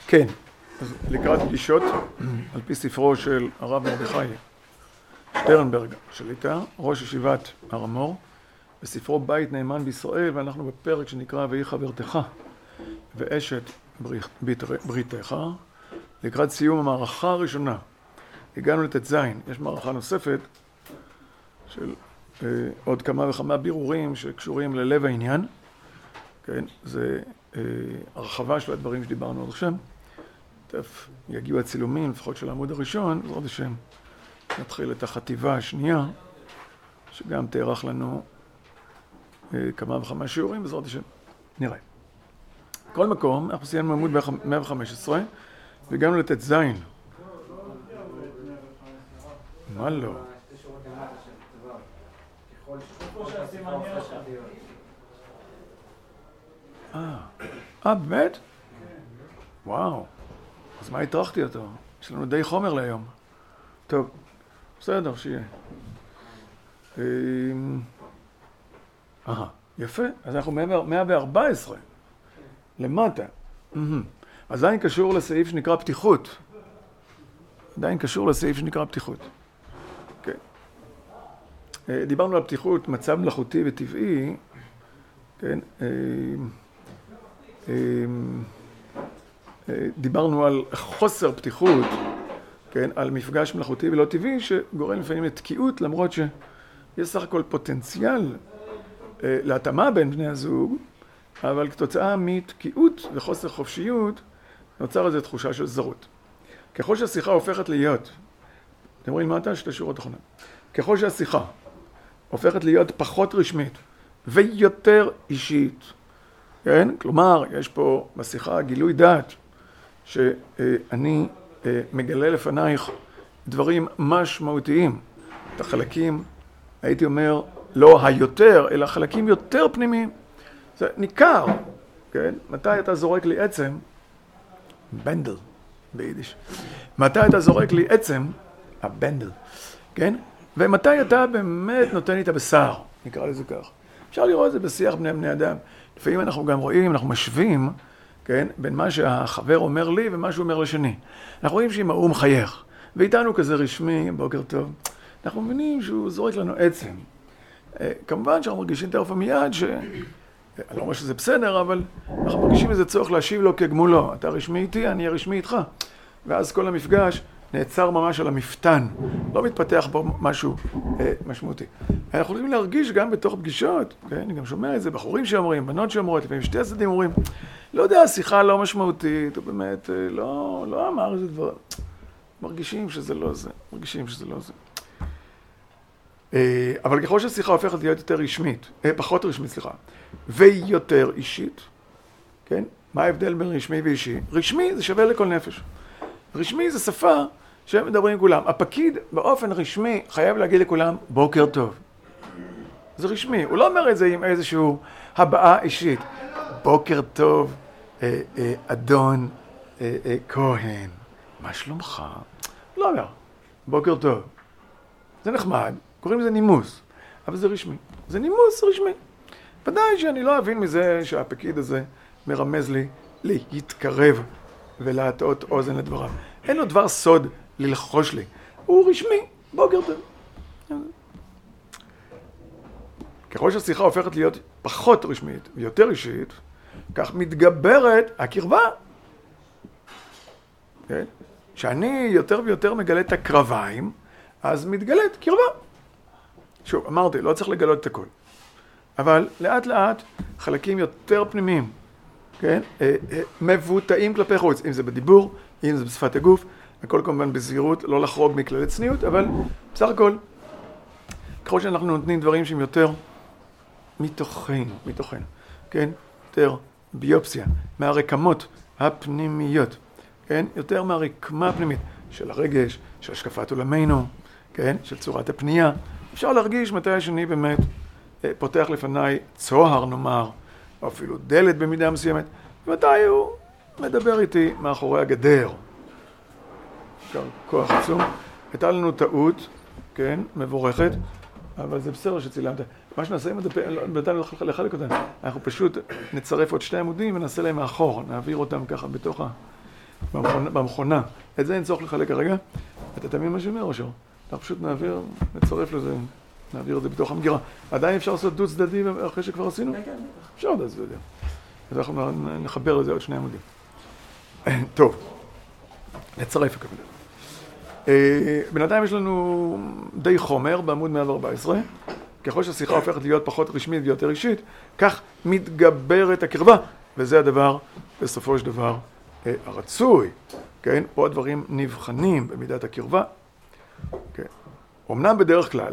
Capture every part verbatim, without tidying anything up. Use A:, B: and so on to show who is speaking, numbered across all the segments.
A: כן, אז לקראת פגישות, על פי ספרו של הרב מרדכי שטרנברג שליט"א, ראש ישיבת הר המור, בספרו בית נאמן בישראל, ואנחנו בפרק שנקרא ויהי חברתך ואשת בריתך, לקראת סיום המערכה הראשונה. הגענו לט"ז, יש מערכה נוספת של אה, עוד כמה וכמה בירורים שקשורים ללב העניין, כן, זה אה, הרחבה של הדברים שדיברנו עד עכשיו. תכף יגיעו הצילומים, לפחות של העמוד הראשון, בעזרת השם נתחיל את החטיבה השנייה, שגם תארך לנו אה, כמה וכמה שיעורים, בעזרת השם נראה. בכל מקום, אנחנו סיימנו עמוד מאה וחמש עשרה, והגענו לט"ז. מה לא? אה, אה, באמת? וואו, אז מה הטרחתי אותו? יש לנו די חומר להיום. טוב, בסדר, שיהיה. אה, יפה, אז אנחנו מאה וארבע עשרה, למטה. עדיין קשור לסעיף שנקרא פתיחות. עדיין קשור לסעיף שנקרא פתיחות. דיברנו על פתיחות, מצב מלאכותי וטבעי, כן? דיברנו על חוסר פתיחות, כן? על מפגש מלאכותי ולא טבעי, שגורם לפעמים לתקיעות, למרות שיש סך הכל פוטנציאל להתאמה בין בני הזוג, אבל כתוצאה מתקיעות וחוסר חופשיות, נוצר איזו תחושה של זרות. ככל שהשיחה הופכת להיות, אתם רואים מה אתה? שתי שורות אחרונות. ככל שהשיחה הופכת להיות פחות רשמית ויותר אישית, כן? כלומר, יש פה בשיחה גילוי דעת שאני מגלה לפנייך דברים משמעותיים, את החלקים, הייתי אומר, לא היותר, אלא חלקים יותר פנימיים. זה ניכר, כן? מתי אתה זורק לי עצם? בנדל, ביידיש. מתי אתה זורק לי עצם? הבנדל, כן? ומתי אתה באמת נותן לי את הבשר, נקרא לזה כך. אפשר לראות את זה בשיח בני בני אדם. לפעמים אנחנו גם רואים, אנחנו משווים, כן, בין מה שהחבר אומר לי ומה שהוא אומר לשני. אנחנו רואים שאם הוא מחייך, ואיתנו כזה רשמי, בוקר טוב, אנחנו מבינים שהוא זורק לנו עצם. כמובן שאנחנו מרגישים תרפה מיד, ש... אני לא אומר שזה בסדר, אבל אנחנו מרגישים איזה צורך להשיב לו כגמולו. אתה רשמי איתי, אני רשמי איתך. ואז כל המפגש נעצר ממש על המפתן, לא מתפתח בו משהו אה, משמעותי. אנחנו יכולים להרגיש גם בתוך פגישות, כן? אני גם שומע את זה, בחורים שאומרים, בנות שאומרות, לפעמים שתי הצדדים אומרים, לא יודע, השיחה לא משמעותית, או באמת, אה, לא, לא אמר איזה דבר. מרגישים שזה לא זה, מרגישים שזה לא זה. אה, אבל ככל שהשיחה הופכת להיות יותר רשמית, אה, פחות רשמית, סליחה, ויותר אישית, כן? מה ההבדל בין רשמי ואישי? רשמי זה שווה לכל נפש. רשמי זה שפה שמדברים עם כולם. הפקיד באופן רשמי חייב להגיד לכולם בוקר טוב. זה רשמי. הוא לא אומר את זה עם איזשהו הבעה אישית. בוקר טוב, אה, אה, אדון אה, אה, כהן. מה שלומך? לא אומר. בוקר טוב. זה נחמד. קוראים לזה נימוס. אבל זה רשמי. זה נימוס רשמי. ודאי שאני לא אבין מזה שהפקיד הזה מרמז לי להתקרב ולהטעות אוזן לדבריו. אין לו דבר סוד ללחוש לי. הוא רשמי, בוקר טוב. ככל שהשיחה הופכת להיות פחות רשמית ויותר אישית, כך מתגברת הקרבה. כן? כשאני יותר ויותר מגלה את הקרביים, אז מתגלית קרבה. שוב, אמרתי, לא צריך לגלות את הכל. אבל לאט לאט חלקים יותר פנימיים, כן? מבוטאים כלפי חוץ, אם זה בדיבור, אם זה בשפת הגוף, הכל כמובן בזהירות, לא לחרוג מכללי צניעות, אבל בסך הכל, ככל שאנחנו נותנים דברים שהם יותר מתוכנו, מתוכנו, כן? יותר ביופסיה, מהרקמות הפנימיות, כן? יותר מהרקמה הפנימית של הרגש, של השקפת עולמנו, כן? של צורת הפנייה. אפשר להרגיש מתי השני באמת פותח לפניי צוהר, נאמר, או אפילו דלת במידה מסוימת, ומתי הוא מדבר איתי מאחורי הגדר. כוח עצום. הייתה לנו טעות, כן, מבורכת, אבל זה בסדר שצילמת. מה שנעשה עם הדפים, בינתיים לחלק אותם, אנחנו פשוט נצרף עוד שתי עמודים ונעשה להם מאחור, נעביר אותם ככה בתוך במכונה, במכונה. את זה אין צורך לחלק כרגע. אתה תמיד מה שאומר, אושר. אנחנו פשוט נעביר, נצרף לזה, נעביר את זה בתוך המגירה. עדיין אפשר לעשות דו צדדי אחרי שכבר עשינו? כן, כן. אפשר דו צדדי. אז אנחנו נחבר לזה עוד שני עמודים. טוב, נצרף הכוונה. בינתיים יש לנו די חומר בעמוד מאה וארבע עשרה. ככל שהשיחה הופכת להיות פחות רשמית ויותר אישית, כך מתגברת הקרבה, וזה הדבר, בסופו של דבר, הרצוי. כן? פה הדברים נבחנים במידת הקרבה. כן. אמנם בדרך כלל,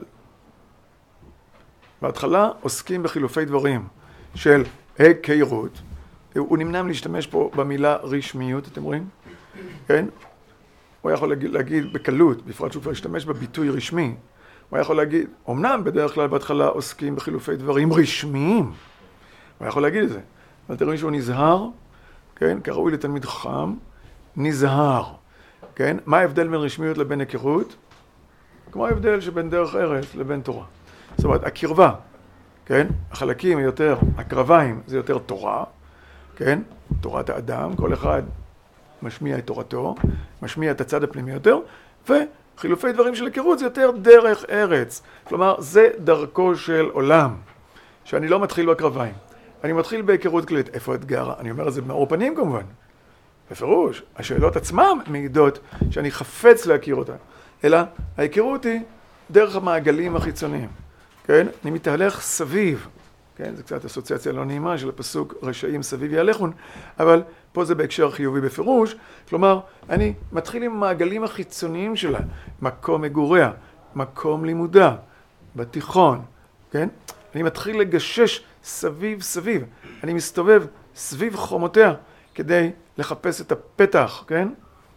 A: בהתחלה עוסקים בחילופי דברים של היכרות. הוא נמנע מלהשתמש פה במילה רשמיות, אתם רואים? כן? הוא יכול להגיד, להגיד בקלות, בפרט שהוא כבר השתמש בביטוי רשמי, הוא יכול להגיד, אמנם בדרך כלל בהתחלה עוסקים בחילופי דברים רשמיים, הוא יכול להגיד את זה, אבל תראו שהוא נזהר, כן? כראוי לתלמיד חכם, נזהר, כן? מה ההבדל בין רשמיות לבין היכרות? כמו ההבדל שבין דרך ארץ לבין תורה. זאת אומרת, הקרבה, כן? החלקים יותר, הקרביים זה יותר תורה, כן? תורת האדם, כל אחד משמיע את תורתו, משמיע את הצד הפנימי יותר, וחילופי דברים של היכרות זה יותר דרך ארץ. כלומר, זה דרכו של עולם, שאני לא מתחיל בקרביים. אני מתחיל בהיכרות כללית. איפה האתגר? אני אומר את זה במאור פנים כמובן. בפירוש, השאלות עצמם מעידות שאני חפץ להכיר אותה. אלא ההיכרות היא דרך המעגלים החיצוניים. כן? אני מתהלך סביב. כן? זה קצת אסוציאציה לא נעימה של הפסוק רשעים סביב יהלכון, אבל פה זה בהקשר חיובי בפירוש. כלומר, אני מתחיל עם המעגלים החיצוניים שלה. מקום מגוריה, מקום לימודה, בתיכון. כן? אני מתחיל לגשש סביב סביב. אני מסתובב סביב חומותיה כדי לחפש את הפתח, כן?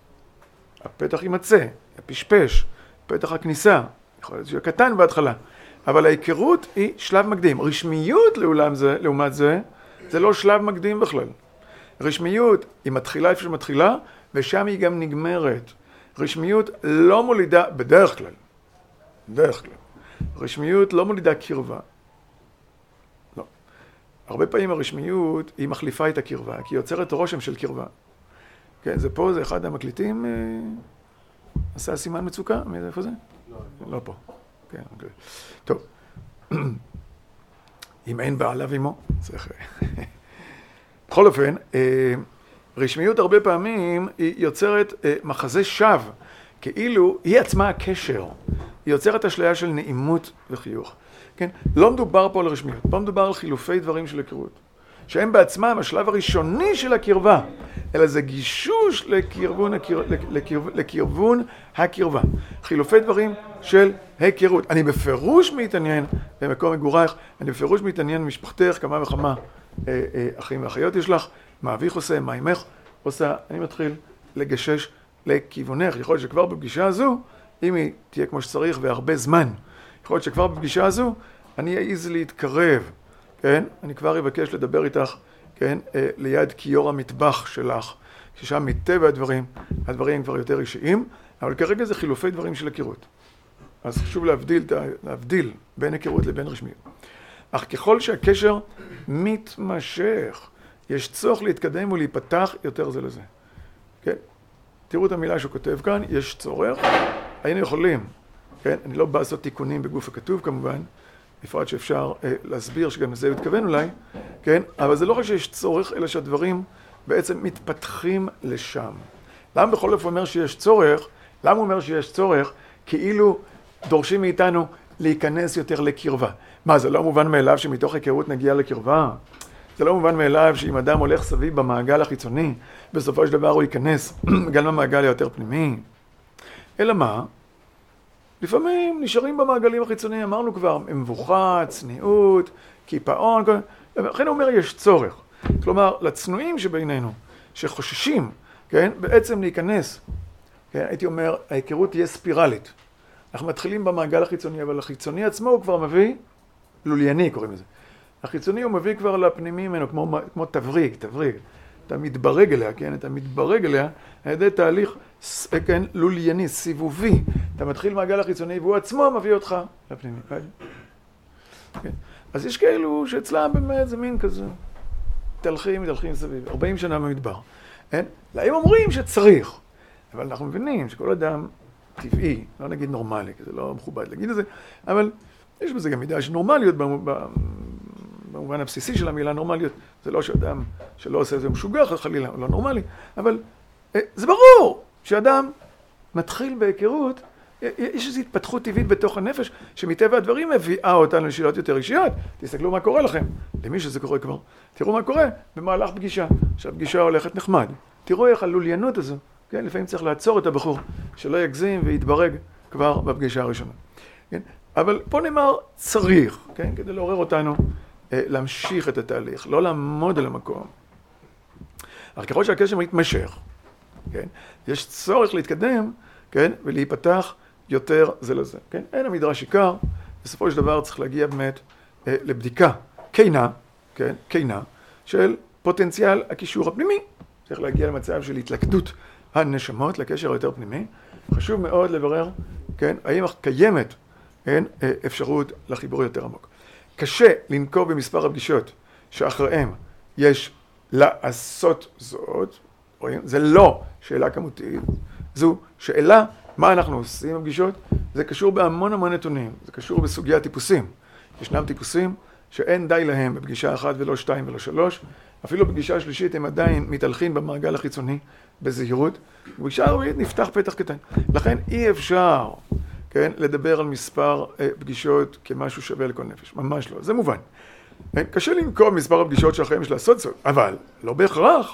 A: הפתח יימצא, הפשפש, פתח הכניסה. יכול להיות שיהיה קטן בהתחלה. אבל ההיכרות היא שלב מקדים. רשמיות לעומת זה, לעומת זה, זה לא שלב מקדים בכלל. רשמיות היא מתחילה איפה שמתחילה, ושם היא גם נגמרת. רשמיות לא מולידה, בדרך כלל, בדרך כלל, רשמיות לא מולידה קרבה. לא. הרבה פעמים הרשמיות היא מחליפה את הקרבה, כי היא יוצרת רושם של קרבה. כן, זה פה, זה אחד המקליטים, אה, עשה סימן מצוקה, מאיפה זה? לא, לא פה. כן, אוקיי. טוב. אם אין בעליו עמו, צריך... בכל אופן, רשמיות הרבה פעמים היא יוצרת מחזה שווא, כאילו היא עצמה הקשר. היא יוצרת אשליה של נעימות וחיוך. כן? לא מדובר פה על רשמיות, פה מדובר על חילופי דברים של היכרות. שהם בעצמם השלב הראשוני של הקרבה, אלא זה גישוש לקרבון, הקר... לקרב... לקרבון הקרבה. חילופי דברים של היכרות. אני בפירוש מתעניין במקום מגורייך, אני בפירוש מתעניין במשפחתך, כמה וכמה אה, אה, אחים ואחיות יש לך, מה אביך עושה, מה אמך עושה, אני מתחיל לגשש לכיוונך. יכול להיות שכבר בפגישה הזו, אם היא תהיה כמו שצריך והרבה זמן, יכול להיות שכבר בפגישה הזו, אני אעז להתקרב. כן? אני כבר אבקש לדבר איתך, כן? אה, ליד כיור המטבח שלך, ששם מטבע הדברים, הדברים כבר יותר אישיים, אבל כרגע זה חילופי דברים של היכרות. אז חשוב להבדיל, להבדיל בין היכרות לבין רשמיות. אך ככל שהקשר מתמשך, יש צורך להתקדם ולהיפתח יותר זה לזה. כן? תראו את המילה שהוא כותב כאן, יש צורך, היינו יכולים, כן? אני לא בא לעשות תיקונים בגוף הכתוב כמובן, בפרט שאפשר אה, להסביר שגם לזה מתכוון אולי, כן? אבל זה לא רק שיש צורך, אלא שהדברים בעצם מתפתחים לשם. למה בכל אופן אומר שיש צורך? למה הוא אומר שיש צורך? כאילו דורשים מאיתנו להיכנס יותר לקרבה. מה, זה לא מובן מאליו שמתוך היכרות נגיע לקרבה? זה לא מובן מאליו שאם אדם הולך סביב במעגל החיצוני, בסופו של דבר הוא ייכנס גם למעגל היותר פנימי. אלא מה? לפעמים נשארים במעגלים החיצוניים, אמרנו כבר, מבוכה, צניעות, קיפאון, לכן הוא אומר יש צורך. כלומר, לצנועים שבינינו, שחוששים, כן, בעצם להיכנס, כן, הייתי אומר, ההיכרות תהיה ספירלית. אנחנו מתחילים במעגל החיצוני, אבל החיצוני עצמו הוא כבר מביא, לולייני קוראים לזה. החיצוני הוא מביא כבר לפנימי ממנו, כמו, כמו תבריג, תבריג. אתה מתברג אליה, כן? אתה מתברג אליה על ידי תהליך, כן, לולייני, סיבובי. אתה מתחיל מעגל החיצוני והוא עצמו מביא אותך לפנימי. כן? אז יש כאלו שאצלם באמת זה מין כזה, תלכים, תלכים סביב, ארבעים שנה במדבר. אין? להם אומרים שצריך, אבל אנחנו מבינים שכל אדם טבעי, לא נגיד נורמלי, כי זה לא מכובד להגיד את זה, אבל יש בזה גם מידה של נורמליות במובן הבסיסי של המילה נורמליות. זה לא שאדם שלא עושה את זה משוגע, חלילה, הוא לא נורמלי, אבל זה ברור שאדם מתחיל בהיכרות, יש איזו התפתחות טבעית בתוך הנפש, שמטבע הדברים מביאה אותנו לשאלות יותר אישיות. תסתכלו מה קורה לכם, למי שזה קורה כבר. תראו מה קורה במהלך פגישה, שהפגישה הולכת נחמד. תראו איך הלוליינות הזו, כן? לפעמים צריך לעצור את הבחור, שלא יגזים ויתברג כבר בפגישה הראשונה. כן? אבל פה נאמר צריך, כן? כדי לעורר אותנו אה, להמשיך את התהליך, לא לעמוד על המקום. אך ככל שהקשר מתמשך, כן? יש צורך להתקדם, כן? ולהיפתח יותר זה לזה, כן? אין המדרש עיקר, בסופו של דבר צריך להגיע באמת אה, לבדיקה כנה, כן? כנה, של פוטנציאל הקישור הפנימי. צריך להגיע למצב של התלכדות הנשמות לקשר היותר פנימי. חשוב מאוד לברר, כן? האם קיימת, כן? אפשרות לחיבור יותר עמוק. קשה לנקוב במספר הפגישות שאחריהם יש לעשות זאת, רואים? זה לא שאלה כמותית, זו שאלה מה אנחנו עושים בפגישות, זה קשור בהמון המון נתונים, זה קשור בסוגיית טיפוסים. ישנם טיפוסים שאין די להם בפגישה אחת ולא שתיים ולא שלוש, אפילו בפגישה שלישית הם עדיין מתהלכים במעגל החיצוני בזהירות, בפגישה הרביעית נפתח פתח קטן. לכן אי אפשר, כן, לדבר על מספר אה, פגישות כמשהו שווה לכל נפש, ממש לא, זה מובן. קשה לנקוב מספר הפגישות שאחריהם יש לעשות זאת, אבל לא בהכרח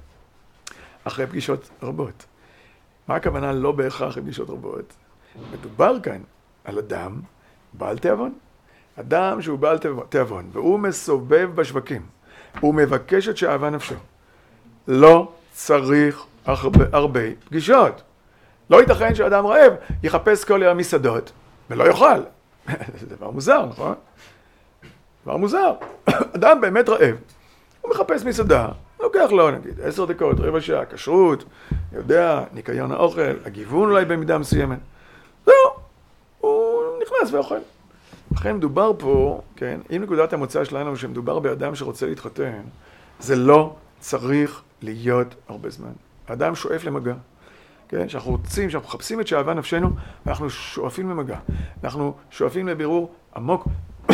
A: אחרי פגישות רבות. מה הכוונה לא בהכרח אחרי פגישות רבות? מדובר כאן על אדם בעל תיאבון. אדם שהוא בעל תיאבון, והוא מסובב בשווקים, הוא מבקש את שאהבה נפשו. לא צריך הרבה, הרבה פגישות. לא ייתכן שאדם רעב יחפש כל יום מסעדות ולא יאכל. זה דבר מוזר, נכון? דבר מוזר. אדם באמת רעב, הוא מחפש מסעדה, לוקח לו נגיד עשר דקות, רבע שעה, כשרות, יודע, ניקיון האוכל, הגיוון אולי במידה מסוימת. זהו, הוא נכנס ואוכל. לכן מדובר פה, כן, אם נקודת המוצא שלנו שמדובר באדם שרוצה להתחתן, זה לא צריך להיות הרבה זמן. האדם שואף למגע, כן, שאנחנו רוצים, שאנחנו מחפשים את שאהבה נפשנו, ואנחנו שואפים למגע. אנחנו שואפים לבירור עמוק,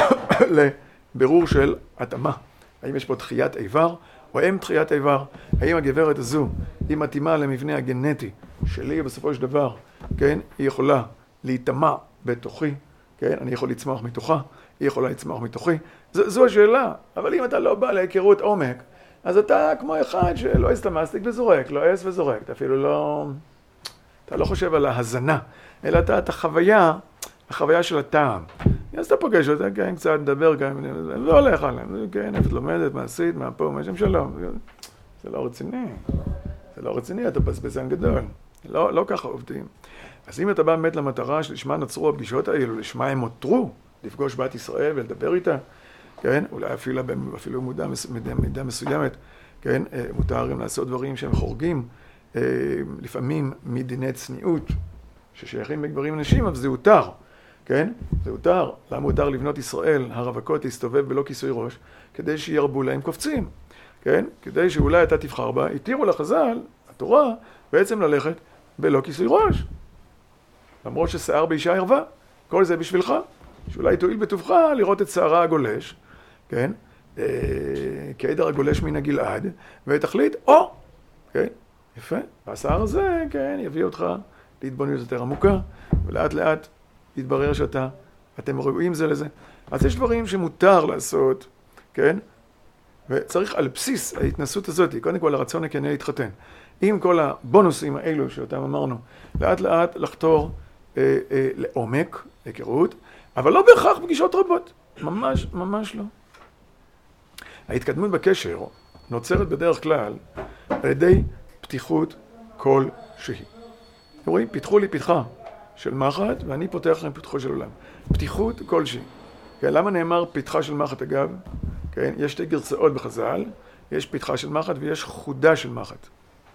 A: לבירור של התאמה. האם יש פה דחיית איבר, או אין דחיית איבר? האם הגברת הזו היא מתאימה למבנה הגנטי שלי, ובסופו של דבר, כן, היא יכולה להיטמע בתוכי, כן, אני יכול לצמוח מתוכה, היא יכולה לצמוח מתוכי. זו, זו השאלה. אבל אם אתה לא בא להיכרות עומק, אז אתה כמו אחד שלא עס את המסטיק וזורק, לא עס וזורק. אתה אפילו לא... אתה לא חושב על ההזנה, אלא אתה את החוויה, החוויה של הטעם. אז אתה פוגש אותה, כן, קצת מדבר, כן, לא הולך עליהם. כן, איפה לומדת, מעשית, מה פה, מה שם שלום. זה לא רציני. זה לא רציני, אתה בזבזן גדול. לא, לא ככה עובדים. אז אם אתה בא באמת למטרה שלשמה נוצרו הפגישות האלו, לשמה הם נותרו, לפגוש בת ישראל ולדבר איתה, כן, אולי אפילו, אפילו מודע, מידה, מידה מסוימת, כן, מותר גם לעשות דברים שהם חורגים, לפעמים מדיני צניעות, ששייכים בגברים ונשים, אבל זה הותר, כן, זה הותר. למה הותר לבנות ישראל, הרווקות, להסתובב בלא כיסוי ראש, כדי שירבו להם קופצים, כן, כדי שאולי אתה תבחר בה, התירו לחז"ל, התורה, בעצם ללכת בלא כיסוי ראש. למרות ששיער באישה ערווה, כל זה בשבילך, שאולי תועיל בטובך לראות את שערה הגולש, כן, אה, כעדר הגולש מן הגלעד, ותחליט, או, כן, יפה, והשיער הזה, כן, יביא אותך להתבוננות יותר עמוקה, ולאט לאט יתברר שאתה, אתם ראויים זה לזה. אז יש דברים שמותר לעשות, כן, וצריך על בסיס ההתנסות הזאת, קודם כל הרצון הכנה להתחתן, עם כל הבונוסים האלו שאותם אמרנו, לאט לאט לחתור אה, אה, לעומק, היכרות, אבל לא בהכרח פגישות רבות, ממש, ממש לא. ההתקדמות בקשר נוצרת בדרך כלל על ידי פתיחות כלשהי. אתם רואים? פיתחו לי פתחה של מחט, ואני פותח לכם פתחו של עולם. פתיחות כלשהי. כן, למה נאמר פתחה של מחט אגב? כן, יש שתי גרסאות בחז"ל, יש פתחה של מחט ויש חודה של מחט.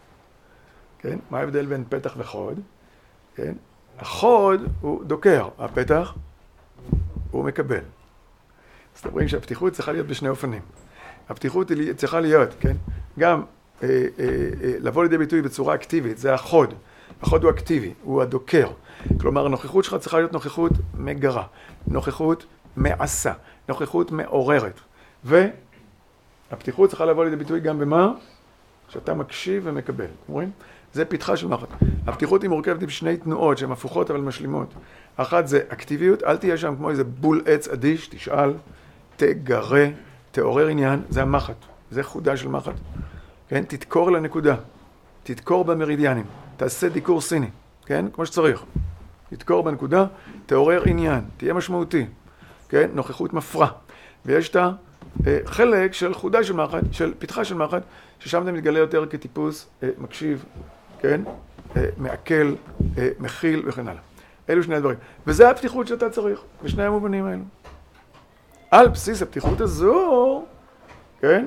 A: כן, מה ההבדל בין פתח וחוד? כן, החוד הוא דוקר, הפתח הוא מקבל. אז אתם רואים שהפתיחות צריכה להיות בשני אופנים. הפתיחות היא צריכה להיות, כן, גם אה, אה, אה, לבוא לידי ביטוי בצורה אקטיבית, זה החוד. החוד הוא אקטיבי, הוא הדוקר. כלומר, הנוכחות שלך צריכה להיות נוכחות מגרה, נוכחות מעשה, נוכחות מעוררת. והפתיחות צריכה לבוא לידי ביטוי גם במה? שאתה מקשיב ומקבל. רואים? זה פתחה של מחט. הפתיחות היא מורכבת עם שני תנועות שהן הפוכות אבל משלימות. אחת זה אקטיביות, אל תהיה שם כמו איזה בול עץ אדיש, תשאל, תגרה, תעורר עניין, זה המחט, זה חודה של מחט. כן? תתקור לנקודה, תתקור במרידיאנים, תעשה דיקור סיני, כן? כמו שצריך. תתקור בנקודה, תעורר עניין, תהיה משמעותי, כן? נוכחות מפרה. ויש את החלק של חודה של מחט, של פתחה של מחט, ששם זה מתגלה יותר כטיפוס מקשיב, כן? מעכל, מכיל וכן הלאה. אלו שני הדברים. וזה הפתיחות שאתה צריך, בשני המובנים האלו. על בסיס הפתיחות הזו, כן?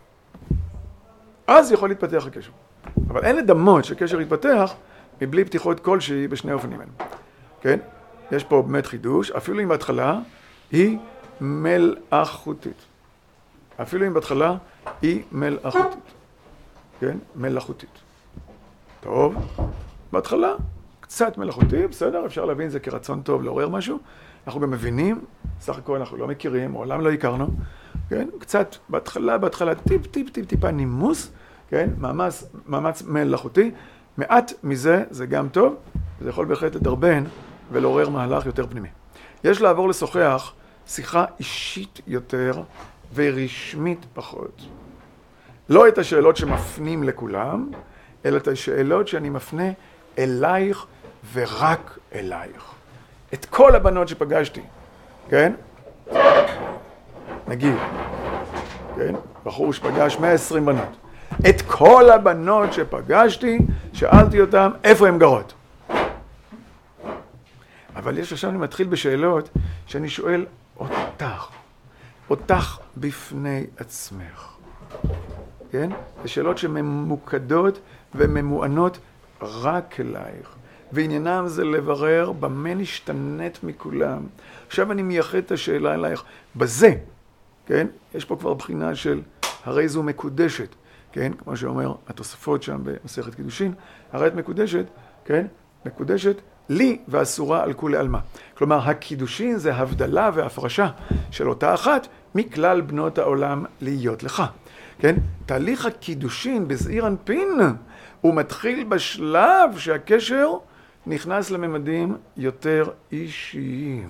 A: אז יכול להתפתח הקשר. אבל אין לדמות שקשר יתפתח מבלי פתיחות כלשהי בשני האופנים האלו. כן? יש פה באמת חידוש, אפילו אם בהתחלה היא מלאכותית. אפילו אם בהתחלה היא מלאכותית. כן? מלאכותית. טוב, בהתחלה קצת מלאכותי, בסדר, אפשר להבין זה כרצון טוב לעורר משהו. אנחנו גם מבינים, סך הכל אנחנו לא מכירים, מעולם לא הכרנו, כן? קצת בהתחלה, בהתחלה, טיפ, טיפ, טיפ, טיפה נימוס, כן? מאמץ, מאמץ מלאכותי. מעט מזה זה גם טוב, וזה יכול בהחלט לדרבן ולעורר מהלך יותר פנימי. יש לעבור לשוחח שיחה אישית יותר ורשמית פחות. לא את השאלות שמפנים לכולם, אלא את השאלות שאני מפנה אלייך ורק אלייך. את כל הבנות שפגשתי, כן? נגיד, כן? בחור שפגש מאה ועשרים בנות. את כל הבנות שפגשתי, שאלתי אותם איפה הן גרות. אבל יש עכשיו אני מתחיל בשאלות שאני שואל אותך, אותך בפני עצמך. כן? זה שאלות שממוקדות וממוענות רק אלייך. ועניינם זה לברר במה נשתנית מכולם. עכשיו אני מייחד את השאלה אלייך. בזה, כן? יש פה כבר בחינה של הרי זו מקודשת. כן? כמו שאומר התוספות שם במסכת קידושין. הרי את מקודשת, כן? מקודשת לי ואסורה על כולי עלמא. כלומר, הקידושין זה הבדלה והפרשה של אותה אחת מכלל בנות העולם להיות לך. כן? תהליך הקידושין בזעיר אנפין הוא מתחיל בשלב שהקשר נכנס לממדים יותר אישיים.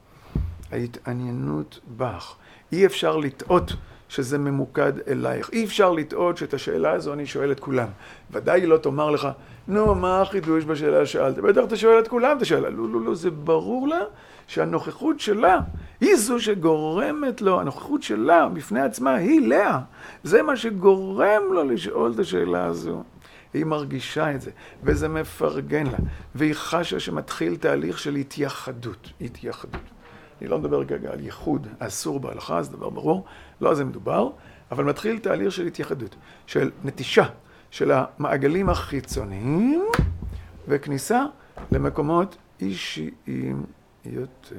A: ההתעניינות בך. אי אפשר לטעות שזה ממוקד אלייך. אי אפשר לטעות שאת השאלה הזו אני שואל את כולם. ודאי לא תאמר לך, נו, מה החידוש בשאלה שאלת? בטח אתה שואל את כולם את השאלה. לא, לא, לא, זה ברור לה שהנוכחות שלה היא זו שגורמת לו, הנוכחות שלה בפני עצמה היא לאה. זה מה שגורם לו לשאול את השאלה הזו. היא מרגישה את זה, וזה מפרגן לה, והיא חשה שמתחיל תהליך של התייחדות. התייחדות. אני לא מדבר כרגע על ייחוד, אסור בהלכה, זה דבר ברור, לא על זה מדובר, אבל מתחיל תהליך של התייחדות, של נטישה של המעגלים החיצוניים, וכניסה למקומות אישיים יותר.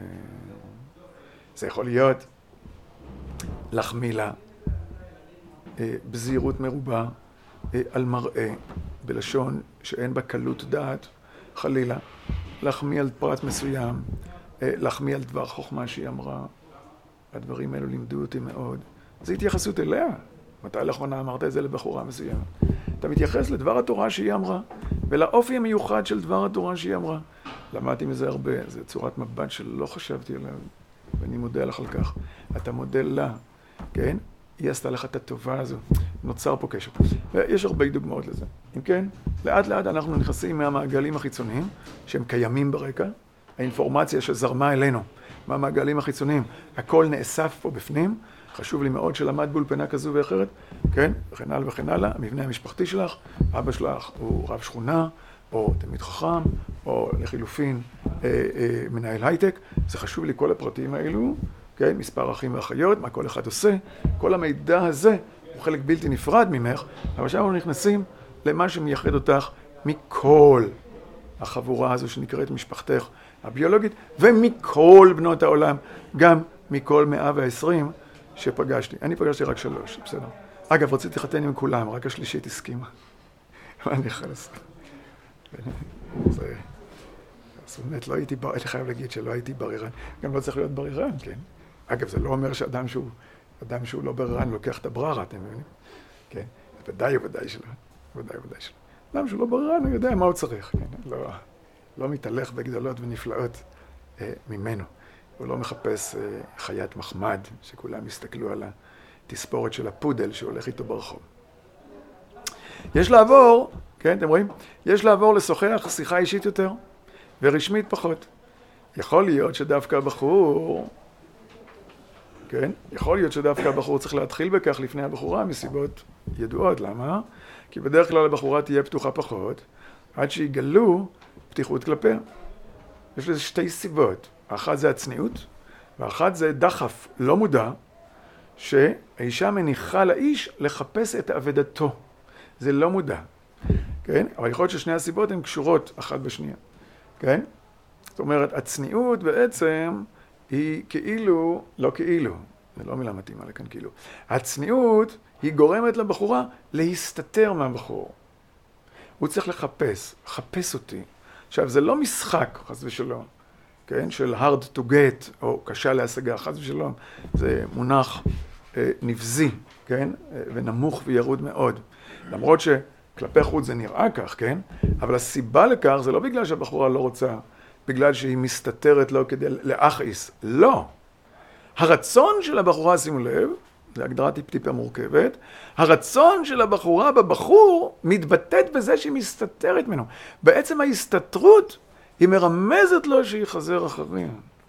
A: זה יכול להיות להחמיא לה, בזהירות מרובה, על מראה, בלשון שאין בה קלות דעת, חלילה, להחמיא על פרט מסוים, להחמיא על דבר חוכמה שהיא אמרה. הדברים האלו לימדו אותי מאוד. זו התייחסות אליה. מתי לאחרונה אמרת את זה לבחורה מסוימת? אתה מתייחס לדבר התורה שהיא אמרה, ולאופי המיוחד של דבר התורה שהיא אמרה. למדתי מזה הרבה, זו צורת מבט שלא חשבתי עליו, ואני מודה לך על כך. אתה מודה לה, כן? היא עשתה לך את הטובה הזו. נוצר פה קשר. ויש הרבה דוגמאות לזה. אם כן, לאט לאט אנחנו נכנסים מהמעגלים החיצוניים, שהם קיימים ברקע, האינפורמציה שזרמה אלינו מהמעגלים החיצוניים, הכל נאסף פה בפנים, חשוב לי מאוד שלמד באולפנה כזו ואחרת, כן, וכן הלאה וכן הלאה, המבנה המשפחתי שלך, אבא שלך הוא רב שכונה, או תלמיד חכם, או לחילופין אה, אה, מנהל הייטק, זה חשוב לי כל הפרטים האלו, כן, מספר אחים ואחיות, מה כל אחד עושה, כל המידע הזה הוא חלק בלתי נפרד ממך, אבל עכשיו אנחנו נכנסים למה שמייחד אותך מכל החבורה הזו שנקראת משפחתך הביולוגית, ומכל בנות העולם, גם מכל מאה ועשרים שפגשתי. אני פגשתי רק שלוש, בסדר. אגב, רציתי לחתן עם כולם, רק השלישית הסכימה. מה אני יכול לעשות? זה... זאת אומרת, לא הייתי, אני חייב להגיד שלא הייתי בררן. גם לא צריך להיות בררן, כן? אגב, זה לא אומר שאדם שהוא, אדם שהוא לא בררן לוקח את הבררה, אתם מבינים? כן? ודאי וודאי שלא. ודאי וודאי שלא. אדם שהוא לא בררן, הוא יודע מה הוא צריך, כן? לא, לא מתהלך בגדולות ונפלאות אה, ממנו. הוא לא מחפש אה, חיית מחמד, שכולם יסתכלו על התספורת של הפודל שהולך איתו ברחוב. יש לעבור, כן, אתם רואים? יש לעבור לשוחח שיחה אישית יותר, ורשמית פחות. יכול להיות שדווקא הבחור, כן? יכול להיות שדווקא הבחור צריך להתחיל בכך לפני הבחורה מסיבות ידועות. למה? כי בדרך כלל הבחורה תהיה פתוחה פחות, עד שיגלו פתיחות כלפיה. יש לזה שתי סיבות. האחת זה הצניעות, והאחת זה דחף לא מודע, שהאישה מניחה לאיש לחפש את עבדתו. זה לא מודע, כן? אבל יכול להיות ששני הסיבות הן קשורות אחת בשנייה, כן? זאת אומרת, הצניעות בעצם היא כאילו, לא כאילו, זה לא מילה מתאימה לכאן כאילו. הצניעות היא גורמת לבחורה להסתתר מהבחור. הוא צריך לחפש, חפש אותי. עכשיו, זה לא משחק, חס ושלום, כן? של hard to get, או קשה להשגה, חס ושלום. זה מונח אה, נבזי, כן? אה, ונמוך וירוד מאוד. למרות שכלפי חוץ זה נראה כך, כן? אבל הסיבה לכך זה לא בגלל שהבחורה לא רוצה, בגלל שהיא מסתתרת לו כדי להכעיס. לא. הרצון של הבחורה, שימו לב, זו הגדרה טיפ-טיפה מורכבת, הרצון של הבחורה בבחור מתבטאת בזה שהיא מסתתרת ממנו. בעצם ההסתתרות היא מרמזת לו שהיא חזר אחריה.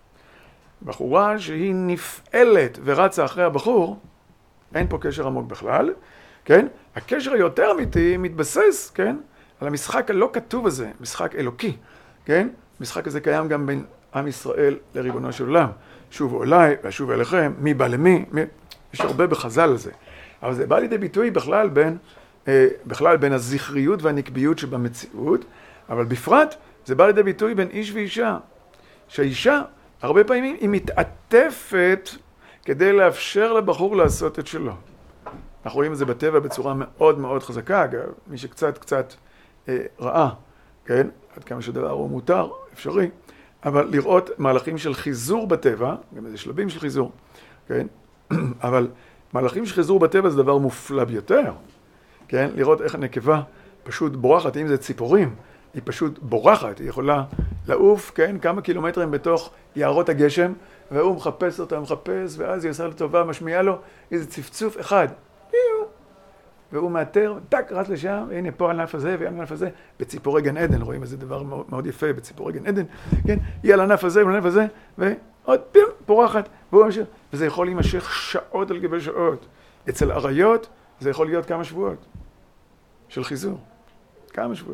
A: בחורה שהיא נפעלת ורצה אחרי הבחור, אין פה קשר עמוק בכלל, כן? הקשר היותר אמיתי מתבסס, כן? על המשחק הלא כתוב הזה, משחק אלוקי, כן? המשחק הזה קיים גם בין עם ישראל לריבונו של עולם. שובו אליי ואשוב אליכם, מי בא למי, מי... יש הרבה בחז"ל על זה. אבל זה בא לידי ביטוי בכלל בין, אה, בכלל בין הזכריות והנקביות שבמציאות, אבל בפרט זה בא לידי ביטוי בין איש ואישה. שהאישה, הרבה פעמים היא מתעטפת כדי לאפשר לבחור לעשות את שלו. אנחנו רואים את זה בטבע בצורה מאוד מאוד חזקה, אגב, מי שקצת קצת אה, ראה, כן? עד כמה שדבר הוא מותר, אפשרי, אבל לראות מהלכים של חיזור בטבע, גם איזה שלבים של חיזור, כן? אבל מהלכים של חיזור בטבע זה דבר מופלא ביותר, כן? לראות איך הנקבה פשוט בורחת, אם זה ציפורים, היא פשוט בורחת, היא יכולה לעוף, כן? כמה קילומטרים בתוך יערות הגשם, והוא מחפש אותה, מחפש, ואז היא עושה לו טובה, משמיעה לו איזה צפצוף אחד, והוא מאתר, טק, רץ לשם, הנה פה הענף הזה והענף הזה, בציפורי גן עדן, רואים איזה דבר מאוד, מאוד יפה בציפורי גן עדן, כן? היא על הענף הזה ועל הענף הזה, ועוד פים, פורחת, והוא ממשיך, וזה יכול להימשך שעות על גבי שעות. אצל אריות זה יכול להיות כמה שבועות של חיזור, כמה שבועות.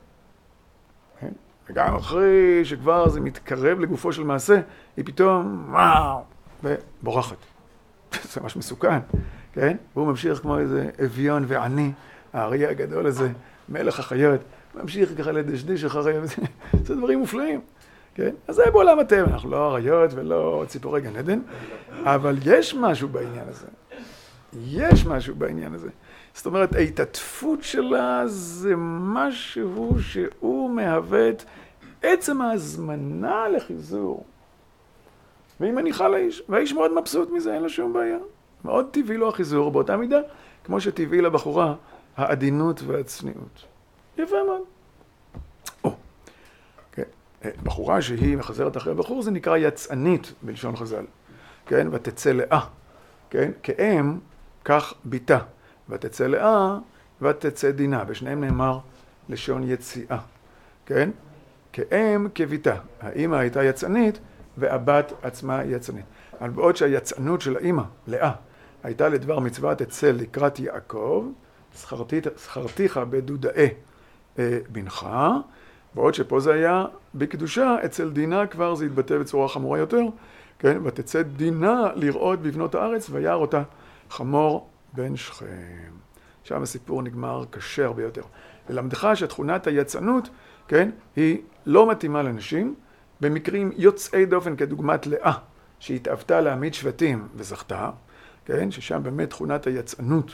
A: כן? וגם אחרי שכבר זה מתקרב לגופו של מעשה, היא פתאום, וואו, ובורחת. זה ממש מסוכן. כן? והוא ממשיך כמו איזה אביון ועני, האריה הגדול הזה, מלך החיות, ממשיך ככה לדשדש אחרי, זה דברים מופלאים, כן? אז זה בעולם הטבע, אנחנו לא אריות ולא ציפורי גן עדן, אבל יש משהו בעניין הזה. יש משהו בעניין הזה. זאת אומרת, ההתעטפות שלה זה משהו שהוא מהווה את עצם ההזמנה לחיזור. והיא מניחה לאיש, והאיש מאוד מבסוט מזה, אין לו שום בעיה. מאוד טבעי לו החיזור באותה מידה, כמו שטבעי לבחורה העדינות והצניעות. יפה מאוד. או, כן. בחורה שהיא מחזרת אחרי בחור, זה נקרא יצאנית בלשון חז"ל. כן, ותצא לאה. כן, כאם, כך ביתה. ותצא לאה, ותצא דינה. בשניהם נאמר לשון יציאה. כן? כאם, כביתה. האמא הייתה יצאנית, והבת עצמה יצאנית. אבל בעוד שהיצאנות של האמא, לאה, הייתה לדבר מצוות אצל לקראת יעקב, זכרתיך בדודאי בנך, בעוד שפה זה היה בקדושה, אצל דינה כבר זה התבטא בצורה חמורה יותר, כן? ותצא דינה לראות בבנות הארץ, וירא אותה חמור בן שכם. שם הסיפור נגמר קשה הרבה יותר. ללמדך שתכונת היצאנות, כן, היא לא מתאימה לנשים, במקרים יוצאי דופן כדוגמת לאה, שהתאבתה להעמיד שבטים וזכתה, כן, ששם באמת תכונת היצאנות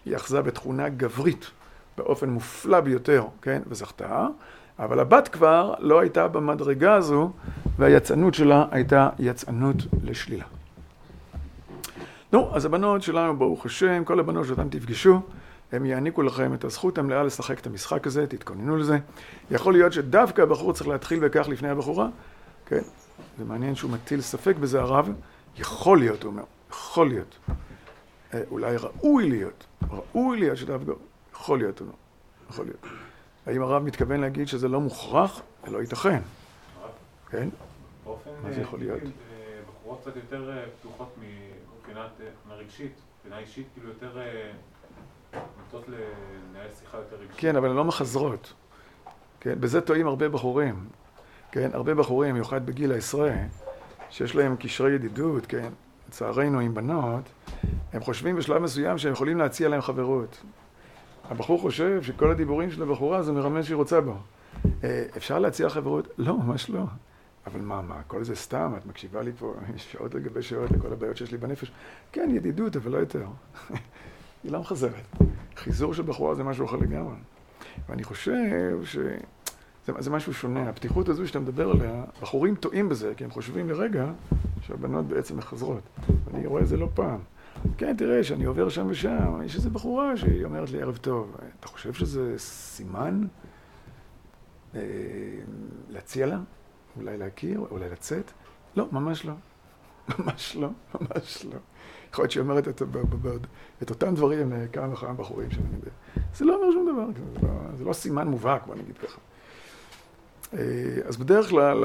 A: היא אחזה בתכונה גברית באופן מופלא ביותר, כן, וזכתה, אבל הבת כבר לא הייתה במדרגה הזו, והיצענות שלה הייתה יצענות לשלילה. נו, אז הבנות שלנו, ברוך השם, כל הבנות שאתם תפגשו, הם יעניקו לכם את הזכות המלאה לשחק את המשחק הזה, תתכוננו לזה. יכול להיות שדווקא הבחור צריך להתחיל בכך לפני הבחורה, כן? זה מעניין שהוא מטיל ספק בזה הרב, יכול להיות, הוא אומר, יכול להיות. אה, אולי ראוי להיות, ראוי להיות שדווקא, יכול להיות, הוא אומר, יכול להיות. האם הרב מתכוון להגיד שזה לא מוכרח? זה לא ייתכן. כן? מה זה יכול להיות?
B: בחורות קצת יותר פתוחות מבחינת רגשית, מבחינה אישית, כאילו יותר נוטות לנהל שיחה יותר רגשית.
A: כן, אבל הן לא מחזרות. כן, בזה טועים הרבה בחורים. כן, הרבה בחורים, במיוחד בגיל העשרה, שיש להם קשרי ידידות, כן, לצערנו עם בנות, הם חושבים בשלב מסוים שהם יכולים להציע להם חברות. הבחור חושב שכל הדיבורים של הבחורה זה מרמז שהיא רוצה בו. אפשר להציע חברות? לא, ממש לא. אבל מה, מה, כל זה סתם, את מקשיבה לי פה שעות לגבי שעות לכל הבעיות שיש לי בנפש. כן, ידידות, אבל לא יותר. היא לא מחזרת. חיזור של בחורה זה משהו אחר לגמרי. ואני חושב שזה זה משהו שונה. הפתיחות הזו שאתה מדבר עליה, בחורים טועים בזה, כי הם חושבים לרגע שהבנות בעצם מחזרות. ואני רואה את זה לא פעם. כן, תראה, שאני עובר שם ושם, יש איזו בחורה שהיא אומרת לי ערב טוב. אתה חושב שזה סימן אה, להציע לה? אולי להכיר? אולי לצאת? לא, ממש לא. ממש לא, ממש לא. יכול להיות שהיא אומרת את, את אותם דברים כמה וכמה בחורים שאני יודע. זה לא אומר שום דבר, זה לא, זה לא סימן מובהק, בוא נגיד ככה. אז בדרך כלל,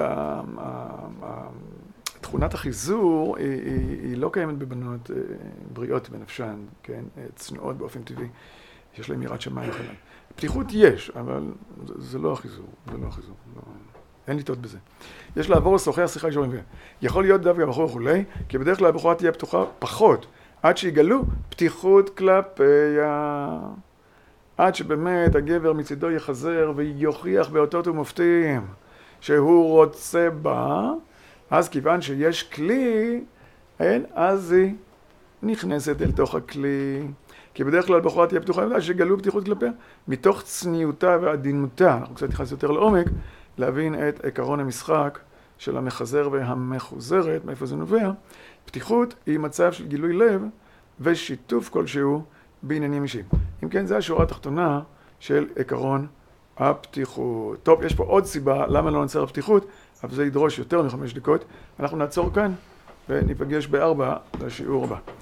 A: תכונת החיזור היא, היא, היא לא קיימת בבנות בריאות בנפשן, כן? צנועות באופן טבעי, יש להם יראת שמיים וכן. פתיחות יש, אבל זה, זה לא החיזור, זה לא החיזור. לא, אין לטעות בזה. יש לעבור לשוחח שיחה כשאומרים, יכול להיות דווקא בחור וכולי, כי בדרך כלל הבחורה תהיה פתוחה פחות, עד שיגלו פתיחות כלפיה. עד שבאמת הגבר מצידו יחזר ויוכיח באותות ומופתים שהוא רוצה בה, אז כיוון שיש כלי, אין, אז היא נכנסת אל תוך הכלי. כי בדרך כלל בחורה תהיה פתוחה, עד שיגלו פתיחות כלפיה, מתוך צניעותה ועדינותה. אנחנו קצת נכנס יותר לעומק, להבין את עקרון המשחק של המחזר והמחוזרת, מאיפה זה נובע. פתיחות היא מצב של גילוי לב ושיתוף כלשהו בעניינים אישיים. אם כן, זו השורה התחתונה של עקרון הפתיחות. טוב, יש פה עוד סיבה למה לא נוצר הפתיחות, אבל זה ידרוש יותר מחמש דקות. אנחנו נעצור כאן וניפגש בארבע לשיעור הבא.